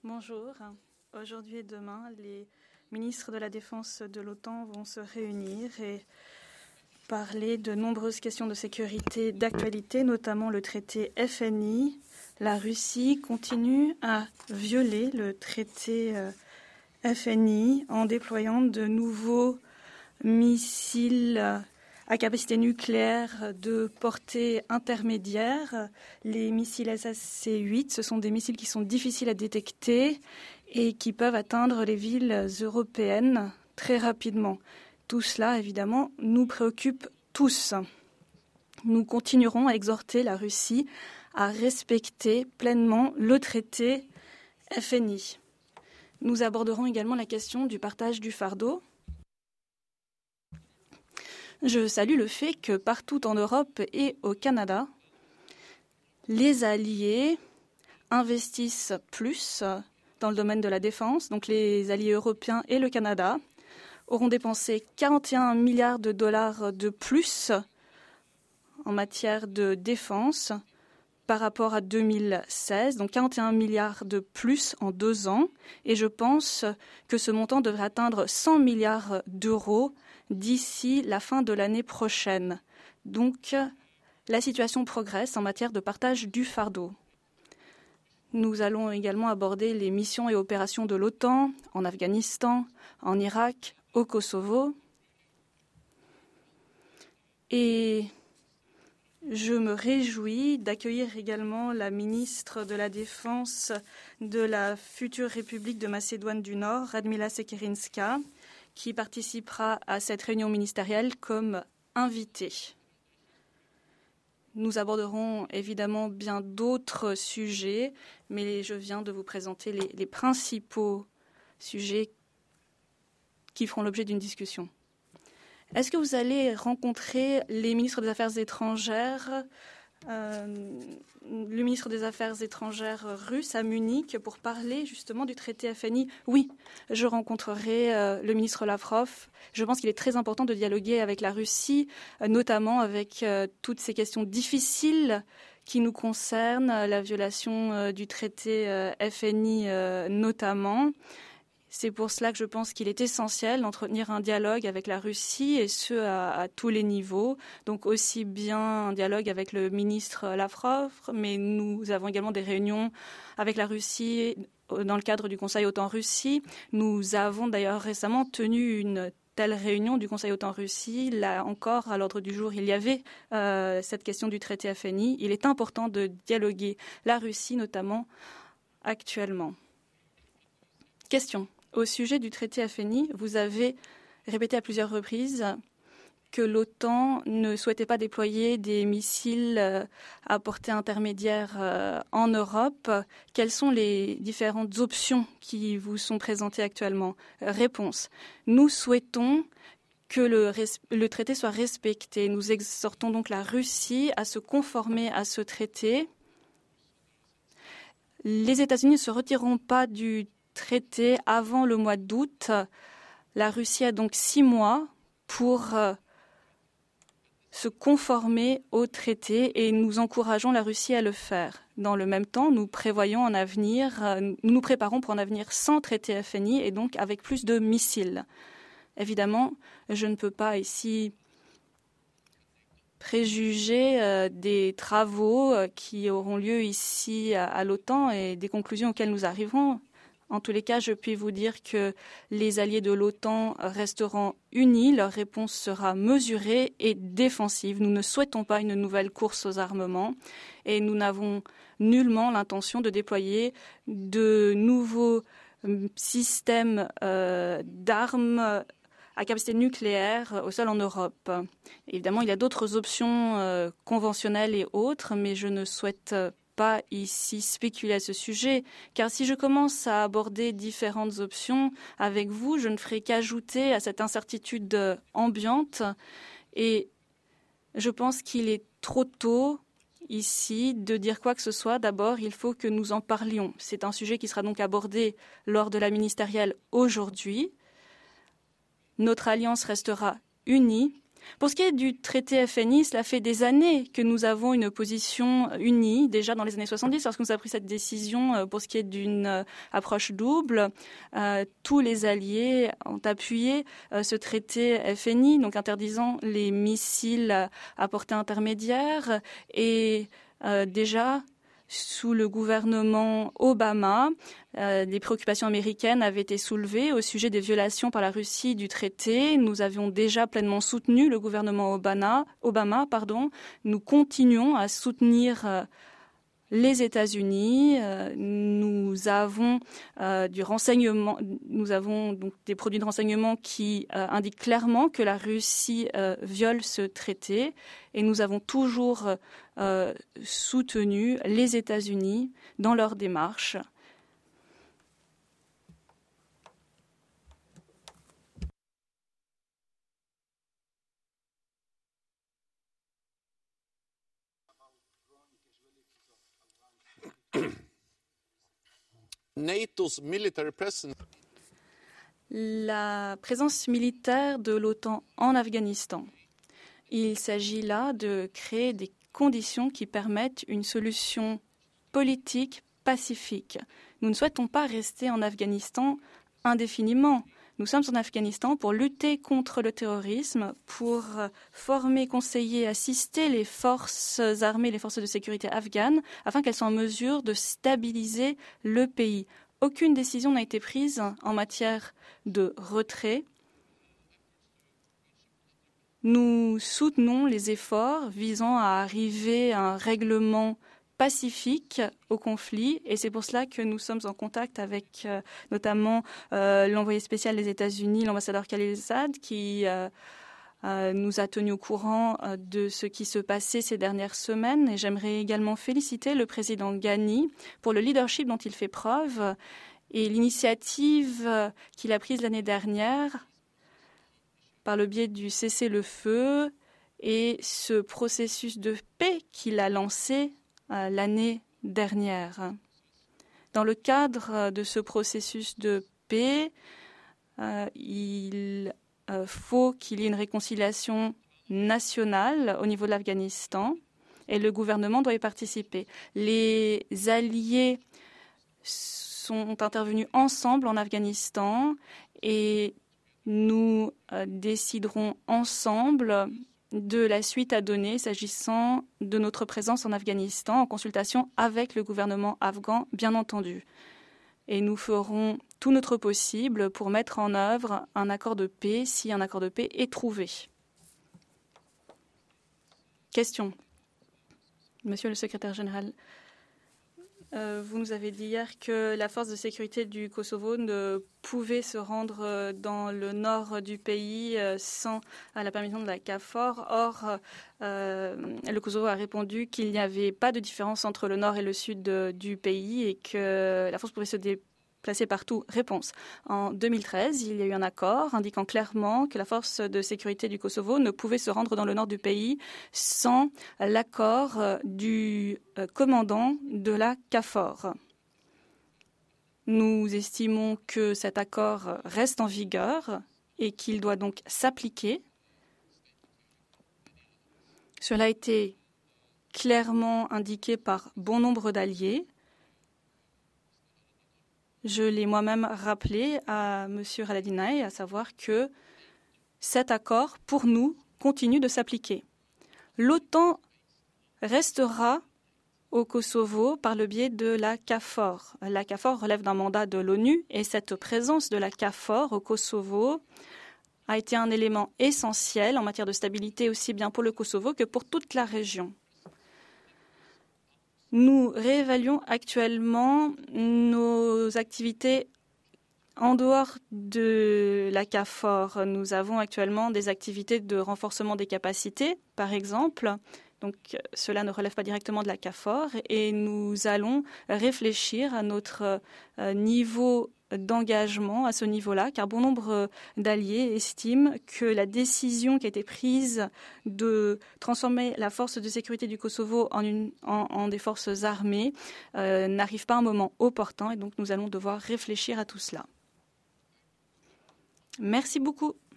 Bonjour. Aujourd'hui et demain, les ministres de la Défense de l'OTAN vont se réunir et parler de nombreuses questions de sécurité d'actualité, notamment le traité FNI. La Russie continue à violer le traité FNI en déployant de nouveaux missiles à capacité nucléaire de portée intermédiaire. Les missiles SAC-8, ce sont des missiles qui sont difficiles à détecter et qui peuvent atteindre les villes européennes très rapidement. Tout cela, évidemment, nous préoccupe tous. Nous continuerons à exhorter la Russie à respecter pleinement le traité FNI. Nous aborderons également la question du partage du fardeau. Je salue le fait que partout en Europe et au Canada, les alliés investissent plus dans le domaine de la défense. Donc les alliés européens et le Canada auront dépensé 41 milliards de dollars de plus en matière de défense par rapport à 2016, donc 41 milliards de plus en 2 ans. Et je pense que ce montant devrait atteindre 100 milliards d'euros d'ici la fin de l'année prochaine. Donc, la situation progresse en matière de partage du fardeau. Nous allons également aborder les missions et opérations de l'OTAN en Afghanistan, en Irak, au Kosovo. Et je me réjouis d'accueillir également la ministre de la Défense de la future République de Macédoine du Nord, Radmila Sekerinska, qui participera à cette réunion ministérielle comme invitée. Nous aborderons évidemment bien d'autres sujets, mais je viens de vous présenter les principaux sujets qui feront l'objet d'une discussion. Est-ce que vous allez rencontrer les ministres des Affaires étrangères, le ministre des Affaires étrangères russe à Munich pour parler justement du traité FNI? Oui, je rencontrerai le ministre Lavrov. Je pense qu'il est très important de dialoguer avec la Russie, notamment avec toutes ces questions difficiles qui nous concernent, la violation du traité FNI notamment. C'est pour cela que je pense qu'il est essentiel d'entretenir un dialogue avec la Russie et ce à tous les niveaux. Donc aussi bien un dialogue avec le ministre Lavrov, mais nous avons également des réunions avec la Russie dans le cadre du Conseil OTAN-Russie. Nous avons d'ailleurs récemment tenu une telle réunion du Conseil OTAN-Russie. Là encore, à l'ordre du jour, il y avait cette question du traité FNI. Il est important de dialoguer la Russie, notamment actuellement. Question. Au sujet du traité FNI, vous avez répété à plusieurs reprises que l'OTAN ne souhaitait pas déployer des missiles à portée intermédiaire en Europe. Quelles sont les différentes options qui vous sont présentées actuellement? Réponse. Nous souhaitons que le traité soit respecté. Nous exhortons donc la Russie à se conformer à ce traité. Les États-Unis ne se retireront pas du traité avant le mois d'août. La Russie a donc 6 mois pour se conformer au traité et nous encourageons la Russie à le faire. Dans le même temps, nous nous préparons pour un avenir sans traité FNI et donc avec plus de missiles. Évidemment, je ne peux pas ici préjuger des travaux qui auront lieu ici à l'OTAN et des conclusions auxquelles nous arriverons. En tous les cas, je puis vous dire que les alliés de l'OTAN resteront unis, leur réponse sera mesurée et défensive. Nous ne souhaitons pas une nouvelle course aux armements et nous n'avons nullement l'intention de déployer de nouveaux systèmes d'armes à capacité nucléaire au sol en Europe. Évidemment, il y a d'autres options conventionnelles et autres, mais je ne souhaite pas ici spéculer à ce sujet, car si je commence à aborder différentes options avec vous, je ne ferai qu'ajouter à cette incertitude ambiante et je pense qu'il est trop tôt ici de dire quoi que ce soit. D'abord, il faut que nous en parlions. C'est un sujet qui sera donc abordé lors de la ministérielle aujourd'hui. Notre alliance restera unie. Pour ce qui est du traité FNI, cela fait des années que nous avons une position unie, déjà dans les années 70, lorsque nous avons pris cette décision pour ce qui est d'une approche double. Tous les alliés ont appuyé ce traité FNI, donc interdisant les missiles à portée intermédiaire. Et déjà, sous le gouvernement Obama, des préoccupations américaines avaient été soulevées au sujet des violations par la Russie du traité. Nous avions déjà pleinement soutenu le gouvernement Obama. Nous continuons à soutenir les États-Unis. Nous avons du renseignement. Nous avons donc des produits de renseignement qui indiquent clairement que la Russie viole ce traité. Et nous avons toujours soutenu les États-Unis dans leur démarche. NATO's military presence. La présence militaire de l'OTAN en Afghanistan. Il s'agit là de créer des conditions qui permettent une solution politique pacifique. Nous ne souhaitons pas rester en Afghanistan indéfiniment. Nous sommes en Afghanistan pour lutter contre le terrorisme, pour former, conseiller, assister les forces armées, les forces de sécurité afghanes, afin qu'elles soient en mesure de stabiliser le pays. Aucune décision n'a été prise en matière de retrait. Nous soutenons les efforts visant à arriver à un règlement pacifique au conflit et c'est pour cela que nous sommes en contact avec notamment l'envoyé spécial des États-Unis, l'ambassadeur Khalilzad, qui nous a tenus au courant de ce qui se passait ces dernières semaines. Et j'aimerais également féliciter le président Ghani pour le leadership dont il fait preuve et l'initiative qu'il a prise l'année dernière par le biais du cessez-le-feu et ce processus de paix qu'il a lancé l'année dernière. Dans le cadre de ce processus de paix, il faut qu'il y ait une réconciliation nationale au niveau de l'Afghanistan et le gouvernement doit y participer. Les alliés sont intervenus ensemble en Afghanistan et nous déciderons ensemble de la suite à donner s'agissant de notre présence en Afghanistan en consultation avec le gouvernement afghan, bien entendu. Et nous ferons tout notre possible pour mettre en œuvre un accord de paix si un accord de paix est trouvé. Question. Monsieur le secrétaire général, vous nous avez dit hier que la force de sécurité du Kosovo ne pouvait se rendre dans le nord du pays sans la permission de la KFOR. Or, le Kosovo a répondu qu'il n'y avait pas de différence entre le nord et le sud du pays et que la force pouvait se déplacer partout. Réponse. En 2013, il y a eu un accord indiquant clairement que la force de sécurité du Kosovo ne pouvait se rendre dans le nord du pays sans l'accord du commandant de la KFOR. Nous estimons que cet accord reste en vigueur et qu'il doit donc s'appliquer. Cela a été clairement indiqué par bon nombre d'alliés. Je l'ai moi-même rappelé à M. Haradinaj, à savoir que cet accord, pour nous, continue de s'appliquer. L'OTAN restera au Kosovo par le biais de la KFOR. La KFOR relève d'un mandat de l'ONU et cette présence de la KFOR au Kosovo a été un élément essentiel en matière de stabilité aussi bien pour le Kosovo que pour toute la région. Nous réévaluons actuellement nos activités en dehors de la KFOR. Nous avons actuellement des activités de renforcement des capacités, par exemple. Donc, cela ne relève pas directement de la KFOR et nous allons réfléchir à notre niveau d'engagement à ce niveau-là, car bon nombre d'alliés estiment que la décision qui a été prise de transformer la force de sécurité du Kosovo en des forces armées n'arrive pas à un moment opportun et donc nous allons devoir réfléchir à tout cela. Merci beaucoup.